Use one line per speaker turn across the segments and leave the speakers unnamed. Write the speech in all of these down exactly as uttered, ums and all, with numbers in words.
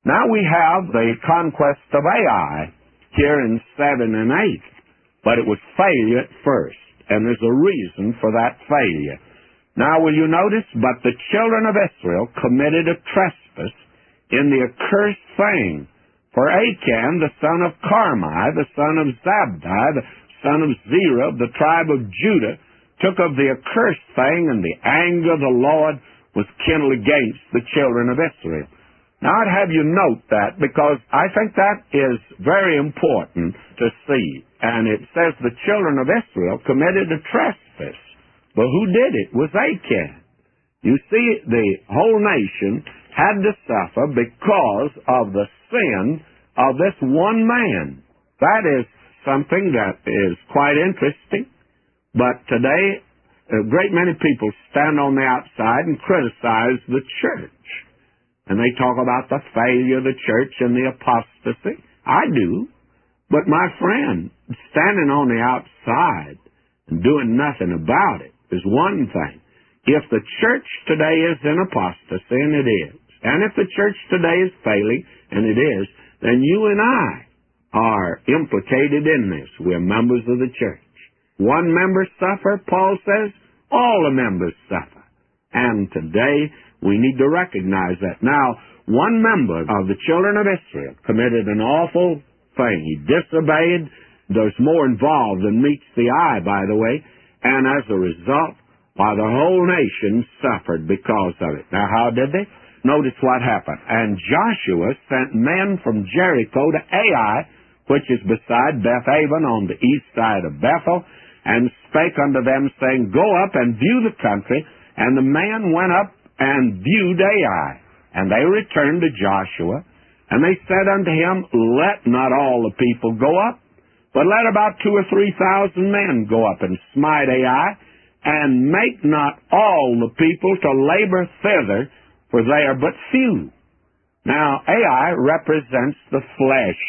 Now we have the conquest of Ai here in seven and eight, but it was failure at first, and there's a reason for that failure. Now will you notice, but the children of Israel committed a trespass in the accursed thing. For Achan, the son of Carmi, the son of Zabdi, the son of Zerah, of the tribe of Judah, took of the accursed thing, and the anger of the Lord was kindled against the children of Israel. Now I'd have you note that, because I think that is very important to see. And it says the children of Israel committed a trespass. But who did it? It was Achan. You see, the whole nation had to suffer because of the sin of this one man. That is something that is quite interesting. But today, a great many people stand on the outside and criticize the church. And they talk about the failure of the church and the apostasy. I do. But my friend, standing on the outside and doing nothing about it is one thing. If the church today is in apostasy, and it is, and if the church today is failing, and it is, then you and I are implicated in this. We're members of the church. One member suffer, Paul says, all the members suffer. And today we need to recognize that. Now, one member of the children of Israel committed an awful thing. He disobeyed. There's more involved than meets the eye, by the way. And as a result, why, the whole nation suffered because of it. Now, how did they? Notice what happened. And Joshua sent men from Jericho to Ai, which is beside Bethaven on the east side of Bethel, and spake unto them, saying, Go up and view the country. And the man went up and viewed Ai. And they returned to Joshua, and they said unto him, Let not all the people go up, but let about two or three thousand men go up and smite Ai, and make not all the people to labor thither, for they are but few. Now, Ai represents the flesh.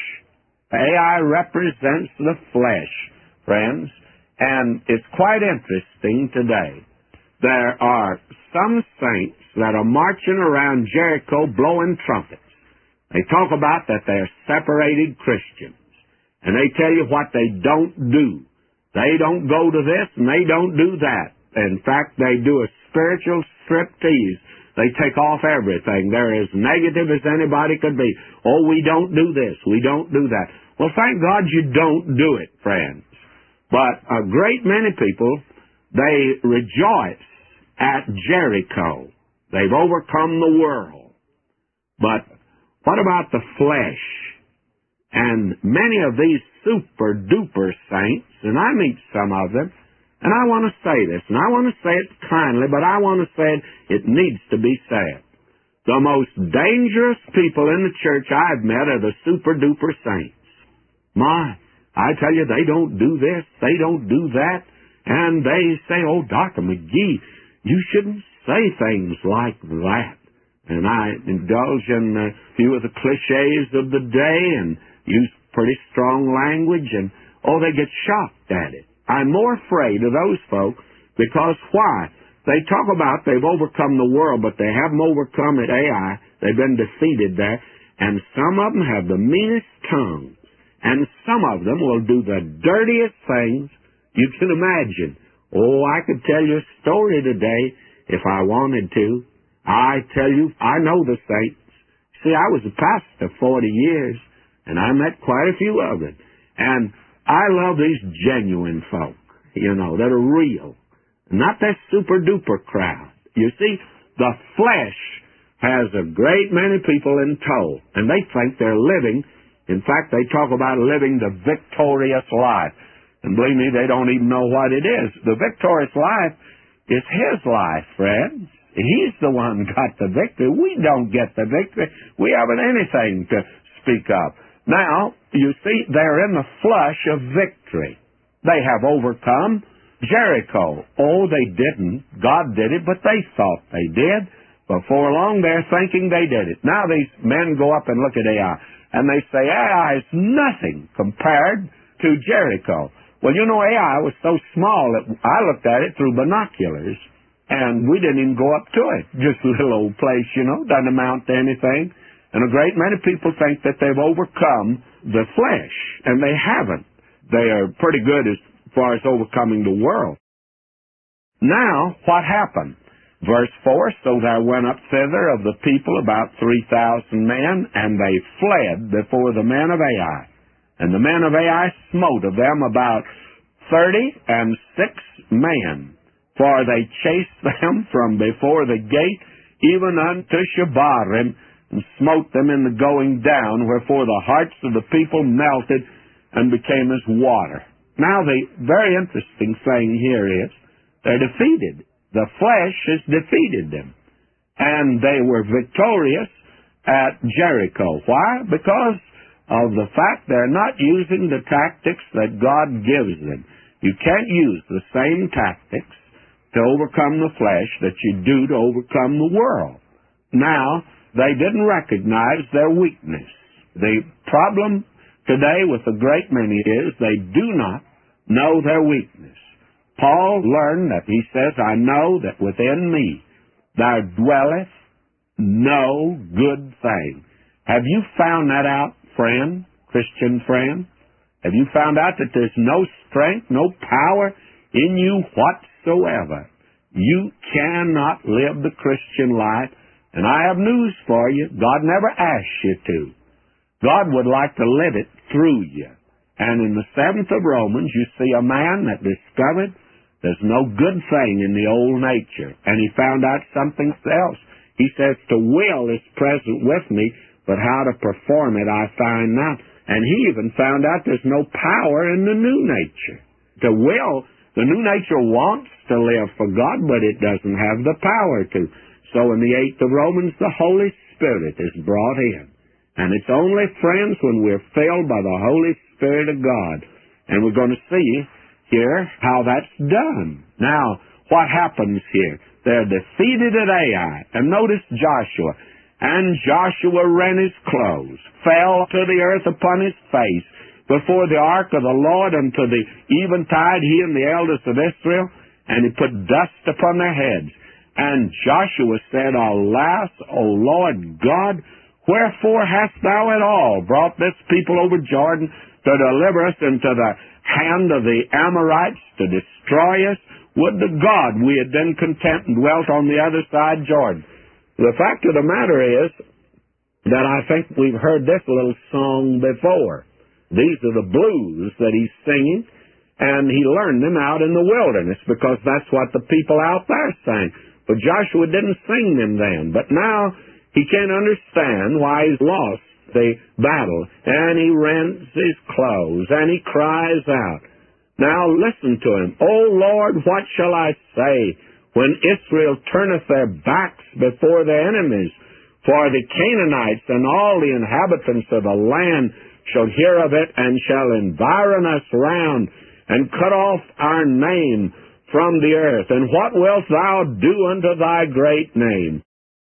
Ai represents the flesh, friends. And it's quite interesting today. There are some saints that are marching around Jericho blowing trumpets. They talk about that they're separated Christians. And they tell you what they don't do. They don't go to this and they don't do that. In fact, they do a spiritual striptease. They take off everything. They're as negative as anybody could be. Oh, we don't do this. We don't do that. Well, thank God you don't do it, friends. But a great many people, they rejoice at Jericho. They've overcome the world. But what about the flesh? And many of these super-duper saints, and I meet some of them, and I want to say this, and I want to say it kindly, but I want to say it, it needs to be said. The most dangerous people in the church I've met are the super-duper saints. My, I tell you, they don't do this, they don't do that, and they say, oh, Doctor McGee, you shouldn't say things like that. And I indulge in a few of the cliches of the day and use pretty strong language, and, oh, they get shocked at it. I'm more afraid of those folks because why? They talk about they've overcome the world, but they haven't overcome at Ai. They've been defeated there. And some of them have the meanest tongues. And some of them will do the dirtiest things you can imagine. Oh, I could tell you a story today if I wanted to. I tell you, I know the saints. See, I was a pastor forty years, and I met quite a few of them. And I love these genuine folk, you know, that are real. Not that super-duper crowd. You see, the flesh has a great many people in tow, and they think they're living. In fact, they talk about living the victorious life. And believe me, they don't even know what it is. The victorious life is his life, friends. He's the one who got the victory. We don't get the victory. We haven't anything to speak of. Now, you see, they're in the flush of victory. They have overcome Jericho. Oh, they didn't. God did it, but they thought they did. Before long, they're thinking they did it. Now these men go up and look at Ai, and they say, Ai is nothing compared to Jericho. Well, you know, Ai was so small that I looked at it through binoculars, and we didn't even go up to it. Just a little old place, you know, doesn't amount to anything. And a great many people think that they've overcome the flesh, and they haven't. They are pretty good as far as overcoming the world. Now, what happened? Verse four, so there went up thither of the people about three thousand men, and they fled before the men of Ai. And the men of Ai smote of them about thirty and six men, for they chased them from before the gate, even unto Shebarim, and smote them in the going down, wherefore the hearts of the people melted and became as water. Now, the very interesting thing here is, they're defeated. The flesh has defeated them. And they were victorious at Jericho. Why? Because of the fact they're not using the tactics that God gives them. You can't use the same tactics to overcome the flesh that you do to overcome the world. Now, they didn't recognize their weakness. The problem today with a great many is they do not know their weakness. Paul learned that, he says, I know that within me there dwelleth no good thing. Have you found that out, friend, Christian friend? Have you found out that there's no strength, no power in you whatsoever? You cannot live the Christian life, and I have news for you. God never asked you to. God would like to live it through you. And in the seventh of Romans, you see a man that discovered there's no good thing in the old nature. And he found out something else. He says, to will is present with me, but how to perform it I find not. And he even found out there's no power in the new nature. To will, the new nature wants to live for God, but it doesn't have the power to. So in the eighth of Romans, the Holy Spirit is brought in. And it's only, friends, when we're filled by the Holy Spirit of God. And we're going to see here how that's done. Now, what happens here? They're defeated at Ai. And notice Joshua. And Joshua rent his clothes, fell to the earth upon his face, before the ark of the Lord unto the eventide, he and the elders of Israel, and he put dust upon their heads. And Joshua said, Alas, O Lord God, wherefore hast thou at all brought this people over Jordan to deliver us into the hand of the Amorites to destroy us? Would to God we had been content and dwelt on the other side Jordan. The fact of the matter is that I think we've heard this little song before. These are the blues that he's singing, and he learned them out in the wilderness because that's what the people out there sang. But Joshua didn't sing them then. But now he can't understand why he's lost the battle. And he rents his clothes, and he cries out. Now listen to him. O Lord, what shall I say when Israel turneth their backs before their enemies? For the Canaanites and all the inhabitants of the land shall hear of it, and shall environ us round, and cut off our name from the earth. And what wilt thou do unto thy great name?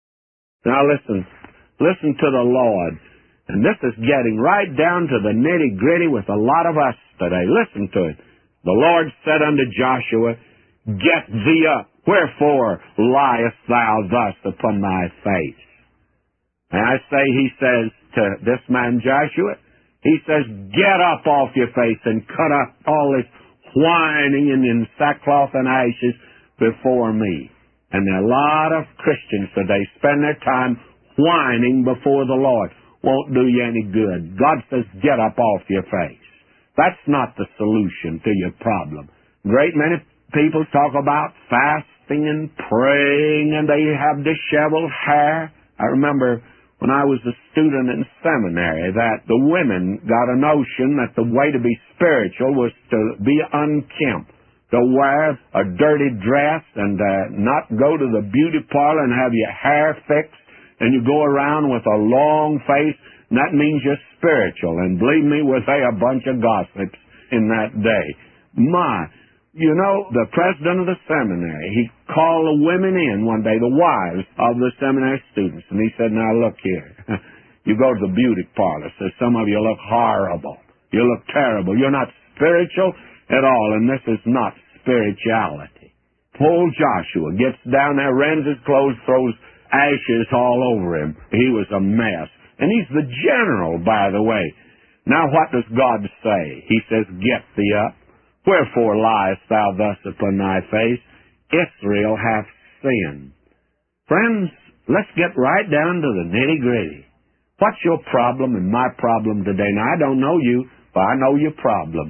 Now listen, listen to the Lord. And this is getting right down to the nitty-gritty with a lot of us today. Listen to it. The Lord said unto Joshua, Get thee up, wherefore liest thou thus upon thy face? And I say, he says to this man Joshua, he says, Get up off your face and cut up all this whining and in sackcloth and ashes before me. And there are a lot of Christians today spend their time whining before the Lord. Won't do you any good. God says, get up off your face. That's not the solution to your problem. Great many people talk about fasting and praying, and they have disheveled hair. I remember when I was a student in seminary that the women got a notion that the way to be spiritual was to be unkempt, to wear a dirty dress and uh, not go to the beauty parlor and have your hair fixed, and you go around with a long face, and that means you're spiritual. And believe me, were they a bunch of gossips in that day. My, you know, the president of the seminary, he called the women in one day, the wives of the seminary students, and he said, now look here, you go to the beauty parlor, says some of you look horrible, you look terrible, you're not spiritual at all, and this is not spirituality. Poor Joshua gets down there, rends his clothes, throws ashes all over him. He was a mess. And he's the general, by the way. Now what does God say? He says, get thee up. Wherefore liest thou thus upon thy face? Israel hath sinned. Friends, let's get right down to the nitty-gritty. What's your problem and my problem today? Now, I don't know you, but I know your problem.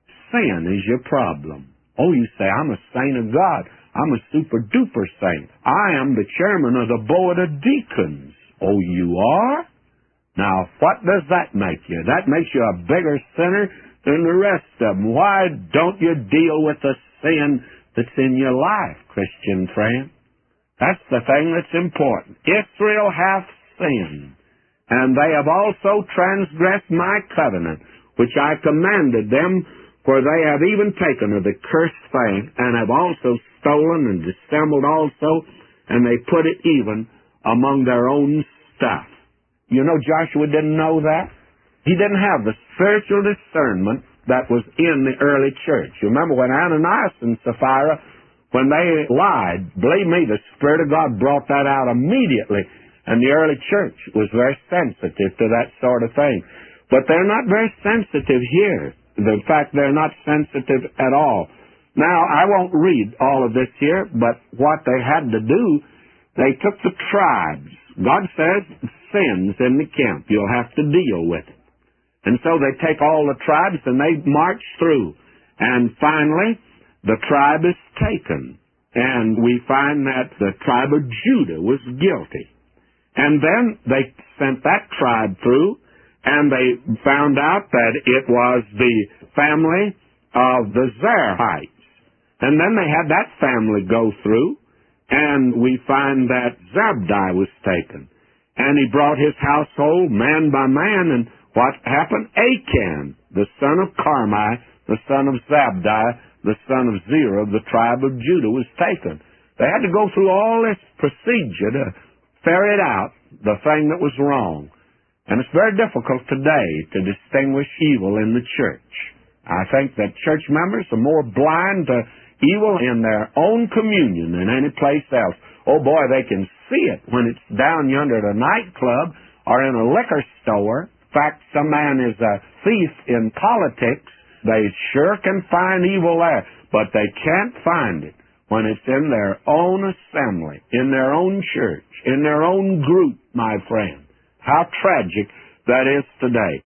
Sin is your problem. Oh, you say, I'm a saint of God. I'm a super-duper saint. I am the chairman of the board of deacons. Oh, you are? Now, what does that make you? That makes you a bigger sinner than the rest of them. Why don't you deal with the sin that's in your life, Christian friend? That's the thing that's important. Israel hath sinned, and they have also transgressed my covenant, which I commanded them, for they have even taken of the cursed thing, and have also stolen and dissembled also, and they put it even among their own stuff. You know, Joshua didn't know that. He didn't have the spiritual discernment that was in the early church. You remember when Ananias and Sapphira, when they lied, believe me, the Spirit of God brought that out immediately. And the early church was very sensitive to that sort of thing. But they're not very sensitive here. In fact, they're not sensitive at all. Now, I won't read all of this here, but what they had to do, they took the tribes. God says, sins in the camp. You'll have to deal with it. And so they take all the tribes and they march through. And finally, the tribe is taken. And we find that the tribe of Judah was guilty. And then they sent that tribe through, and they found out that it was the family of the Zerahites. And then they had that family go through, and we find that Zabdi was taken. And he brought his household man by man, and what happened? Achan, the son of Carmi, the son of Zabdi, the son of Zerah of the tribe of Judah, was taken. They had to go through all this procedure to ferret out the thing that was wrong. And it's very difficult today to distinguish evil in the church. I think that church members are more blind to evil in their own communion than any place else. Oh boy, they can see it when it's down yonder at a nightclub or in a liquor store. In fact, some man is a thief in politics. They sure can find evil there, but they can't find it when it's in their own assembly, in their own church, in their own group, my friend. How tragic that is today.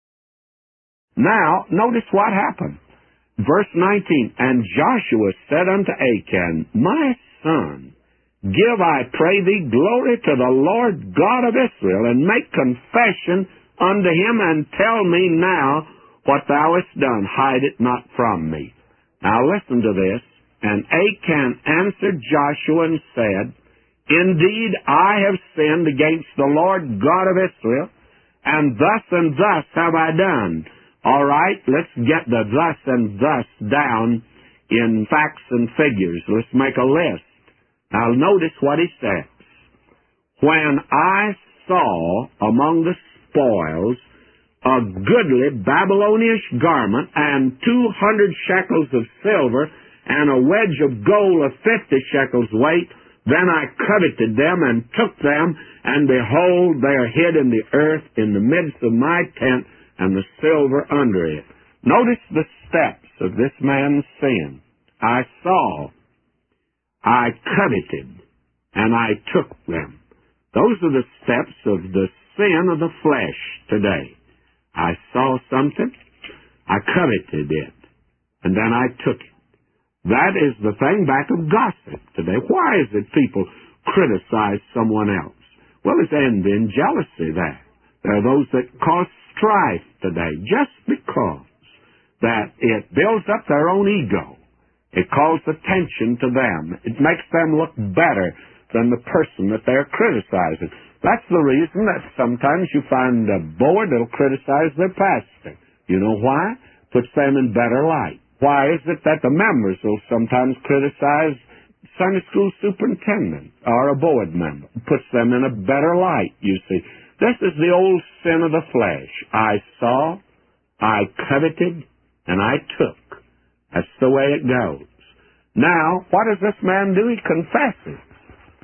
Now, notice what happened. Verse nineteen, and Joshua said unto Achan, my son, give, I pray thee, glory to the Lord God of Israel, and make confession unto him, and tell me now what thou hast done. Hide it not from me. Now listen to this. And Achan answered Joshua and said, indeed, I have sinned against the Lord God of Israel, and thus and thus have I done. All right, let's get the thus and thus down in facts and figures. Let's make a list. Now notice what he says. When I saw among the spoils a goodly Babylonish garment and two hundred shekels of silver and a wedge of gold of fifty shekels weight, then I coveted them and took them, and behold, they are hid in the earth in the midst of my tent, and the silver under it. Notice the steps of this man's sin. I saw, I coveted, and I took them. Those are the steps of the sin of the flesh today. I saw something, I coveted it, and then I took it. That is the thing back of gossip today. Why is it people criticize someone else? Well, it's envy and jealousy there. There are those that cause strife today just because that it builds up their own ego. It calls attention to them. It makes them look better than the person that they're criticizing. That's the reason that sometimes you find a board that'll criticize their pastor. You know why? Puts them in better light. Why is it that the members will sometimes criticize Sunday school superintendent or a board member? Puts them in a better light, you see. This is the old sin of the flesh. I saw, I coveted, and I took. That's the way it goes. Now, what does this man do? He confesses.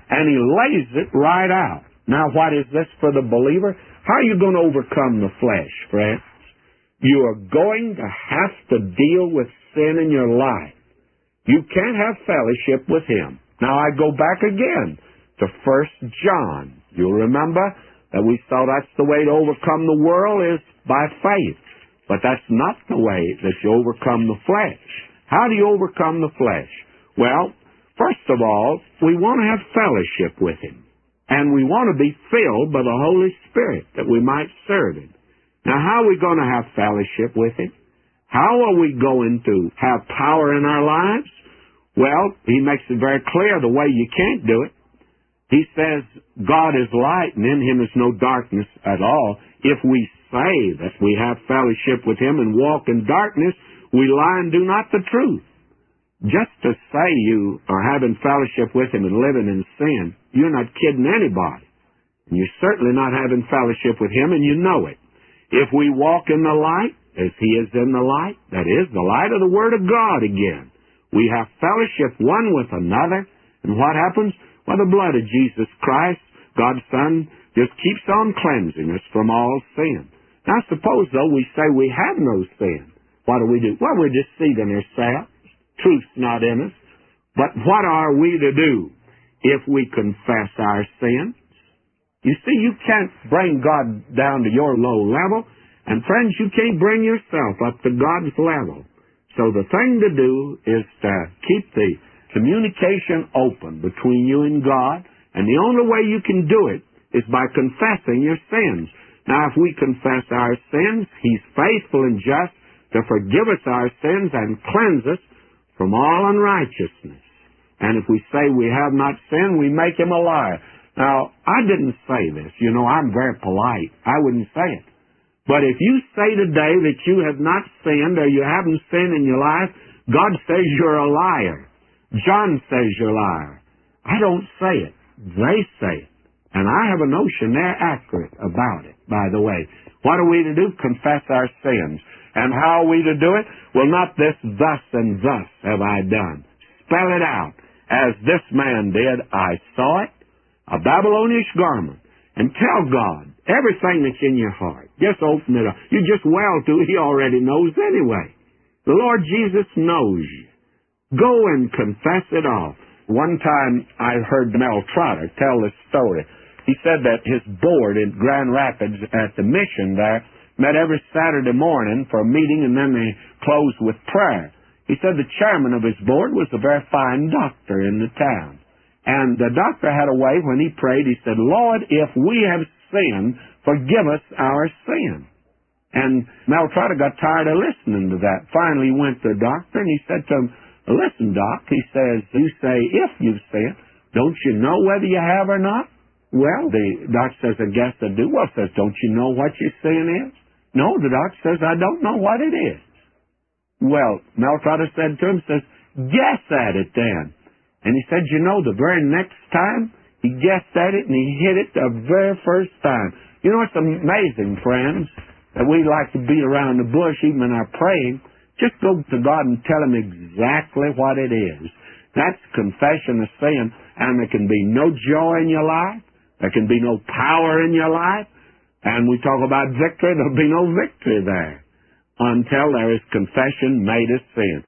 and He lays it right out. Now, what is this for the believer? How are you going to overcome the flesh, friends? You are going to have to deal with sin in your life. You can't have fellowship with Him. Now, I go back again to First John. You'll remember that we saw that's the way to overcome the world is by faith. But that's not the way that you overcome the flesh. How do you overcome the flesh? Well, first of all, we want to have fellowship with Him. And we want to be filled by the Holy Spirit that we might serve Him. Now, how are we going to have fellowship with Him? How are we going to have power in our lives? Well, He makes it very clear the way you can't do it. He says, God is light, and in Him is no darkness at all. If we say that we have fellowship with Him and walk in darkness, we lie and do not the truth. Just to say you are having fellowship with Him and living in sin, you're not kidding anybody. And you're certainly not having fellowship with Him, and you know it. If we walk in the light, as He is in the light, that is, the light of the Word of God again, we have fellowship one with another, and what happens? Well, the blood of Jesus Christ, God's Son, just keeps on cleansing us from all sin. Now, suppose, though, we say we have no sin. What do we do? Well, we're deceiving ourselves. Truth's not in us. But what are we to do if we confess our sins? You see, you can't bring God down to your low level, and friends, you can't bring yourself up to God's level. So the thing to do is to keep the communication open between you and God, and the only way you can do it is by confessing your sins. Now, if we confess our sins, He's faithful and just to forgive us our sins and cleanse us from all unrighteousness. And if we say we have not sinned, we make Him a liar. Now, I didn't say this. You know, I'm very polite. I wouldn't say it. But if you say today that you have not sinned or you haven't sinned in your life, God says you're a liar. John says you're a liar. I don't say it. They say it. And I have a notion they're accurate about it, by the way. What are we to do? Confess our sins. And how are we to do it? Well, not this, thus and thus have I done. Spell it out. As this man did, I saw it, a Babylonish garment. And tell God everything that's in your heart. Just open it up. You just well to, He already knows anyway. The Lord Jesus knows you. Go and confess it all. One time I heard Mel Trotter tell this story. He said that his board in Grand Rapids at the mission there met every Saturday morning for a meeting, and then they closed with prayer. He said the chairman of his board was a very fine doctor in the town. And the doctor had a way when he prayed, he said, Lord, if we have sinned, forgive us our sin. And Mel Trotter got tired of listening to that. Finally, he went to the doctor and he said to him, listen, Doc, he says, you say if you've sinned, don't you know whether you have or not? Well, the doctor says, I guess I do. Well, says, don't you know what your sin is? No, the doctor says, I don't know what it is. Well, Mel Trotter said to him, says, guess at it then. And he said, you know, the very next time, he guessed at it and he hit it the very first time. You know, it's amazing, friends, that we like to beat around the bush even in our praying. Just go to God and tell Him exactly what it is. That's confession of sin, and there can be no joy in your life. There can be no power in your life. And we talk about victory, there'll be no victory there until there is confession made of sin.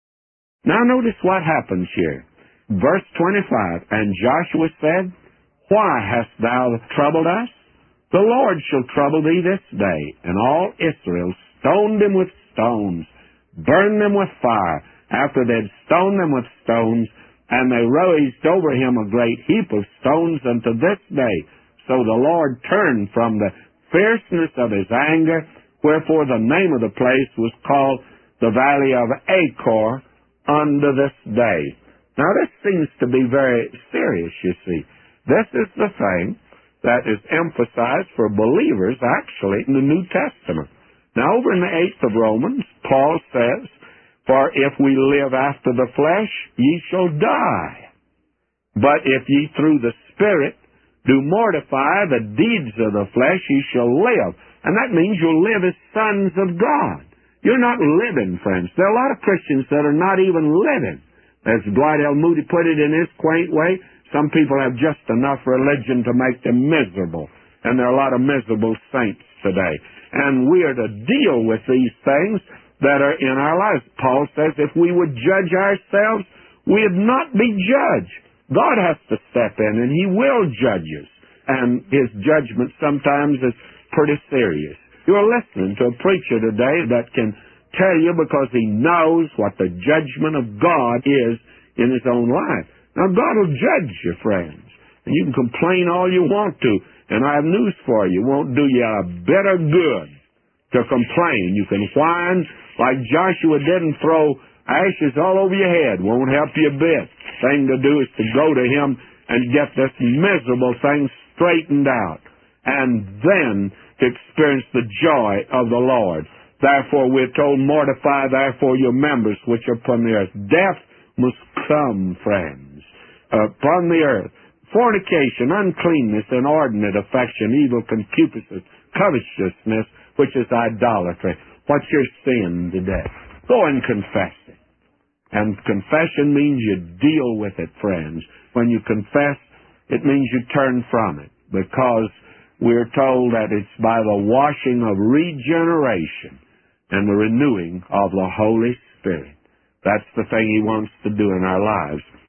Now notice what happens here. Verse twenty-five, and Joshua said, why hast thou troubled us? The Lord shall trouble thee this day. And all Israel stoned him with stones, burned them with fire, after they had stoned them with stones, and they raised over him a great heap of stones unto this day. So the Lord turned from the fierceness of His anger, wherefore the name of the place was called the Valley of Achor unto this day. Now, this seems to be very serious, you see. This is the thing that is emphasized for believers, actually, in the New Testament. Now, over in the eighth of Romans, Paul says, for if we live after the flesh, ye shall die. But if ye through the Spirit do mortify the deeds of the flesh, ye shall live. And that means you'll live as sons of God. You're not living, friends. There are a lot of Christians that are not even living. As Dwight L. Moody put it in his quaint way, Some people have just enough religion to make them miserable, and there are a lot of miserable saints today. And we are to deal with these things that are in our lives. Paul says if we would judge ourselves, we'd not be judged. God has to step in, and He will judge us. And His judgment sometimes is pretty serious. You're listening to a preacher today that can tell you because he knows what the judgment of God is in his own life. Now, God will judge you, friends. And you can complain all you want to, and I have news for you. It won't do you a bit of good to complain. You can whine like Joshua did and throw ashes all over your head. Won't help you a bit. Thing to do is to go to Him and get this miserable thing straightened out, and then to experience the joy of the Lord. Therefore, we're told, mortify therefore your members which are upon the earth. Death must come, friends, upon the earth. Fornication, uncleanness, inordinate affection, evil concupiscence, covetousness, which is idolatry. What's your sin today? Go and confess it. And confession means you deal with it, friends. When you confess, it means you turn from it, because we're told that it's by the washing of regeneration and the renewing of the Holy Spirit. That's the thing He wants to do in our lives.